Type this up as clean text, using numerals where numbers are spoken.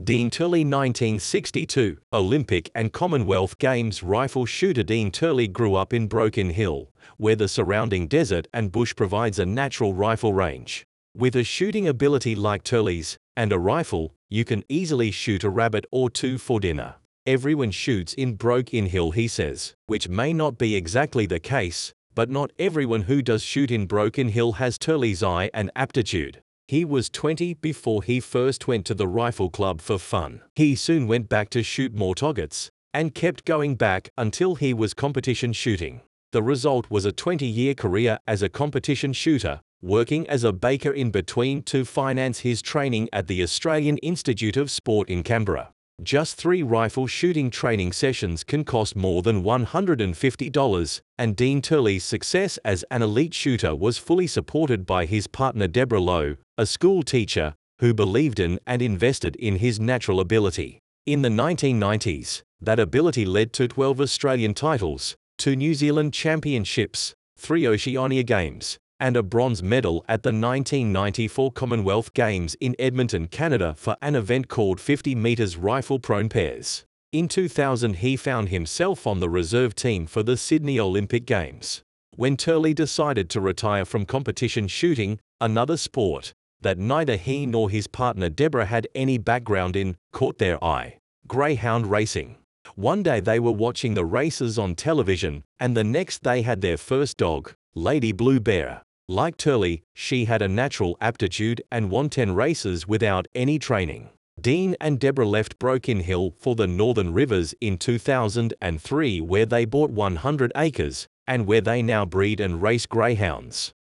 Dean Turley 1962, Olympic and Commonwealth Games rifle shooter Dean Turley grew up in Broken Hill, where the surrounding desert and bush provides a natural rifle range. With a shooting ability like Turley's, and a rifle, you can easily shoot a rabbit or two for dinner. Everyone shoots in Broken Hill, he says, which may not be exactly the case, but not everyone who does shoot in Broken Hill has Turley's eye and aptitude. He was 20 before he first went to the rifle club for fun. He soon went back to shoot more targets, and kept going back until he was competition shooting. The result was a 20-year career as a competition shooter, working as a baker in between to finance his training at the Australian Institute of Sport in Canberra. Just 3 rifle shooting training sessions can cost more than $150, and Dean Turley's success as an elite shooter was fully supported by his partner Deborah Lowe, a school teacher, who believed in and invested in his natural ability. In the 1990s, that ability led to 12 Australian titles, 2 New Zealand championships, 3 Oceania Games, and a bronze medal at the 1994 Commonwealth Games in Edmonton, Canada for an event called 50 meters rifle prone pairs. In 2000 he found himself on the reserve team for the Sydney Olympic Games. When Turley decided to retire from competition shooting, another sport that neither he nor his partner Deborah had any background in caught their eye: greyhound racing. One day they were watching the races on television, and the next they had their first dog, Lady Blue Bear. Like Turley, she had a natural aptitude and won 10 races without any training. Dean and Deborah left Broken Hill for the Northern Rivers in 2003, where they bought 100 acres, and where they now breed and race greyhounds.